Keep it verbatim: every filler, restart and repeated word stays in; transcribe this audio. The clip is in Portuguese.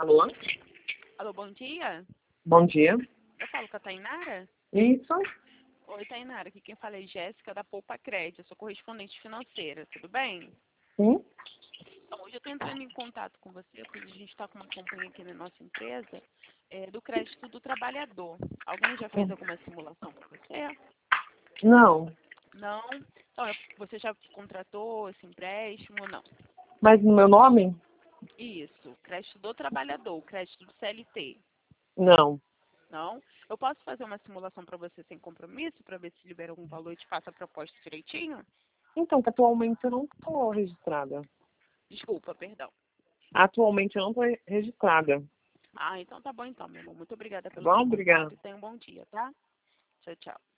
Alô? Alô, bom dia. Bom dia. Eu falo com a Tainara? Isso? Oi, Tainara. Aqui quem fala é Jéssica, da Poupa Crédito. Eu sou correspondente financeira, tudo bem? Sim? Então, hoje eu estou entrando em contato com você, porque a gente está com uma campanha aqui na nossa empresa é, do crédito do trabalhador. Alguém já fez alguma simulação para você? Não. Não? Então, é- você já contratou esse empréstimo ou não? Mas no meu nome? Isso, crédito do trabalhador, crédito do C L T. Não. Não? Eu posso fazer uma simulação para você sem compromisso, para ver se libera algum valor e te faça a proposta direitinho? Então, que atualmente eu não estou registrada. Desculpa, perdão. Atualmente eu não estou registrada. Ah, então tá bom então, meu irmão. Muito obrigada Tá pelo seu bom? Obrigada. contato e tenha um bom dia, tá? Tchau, tchau.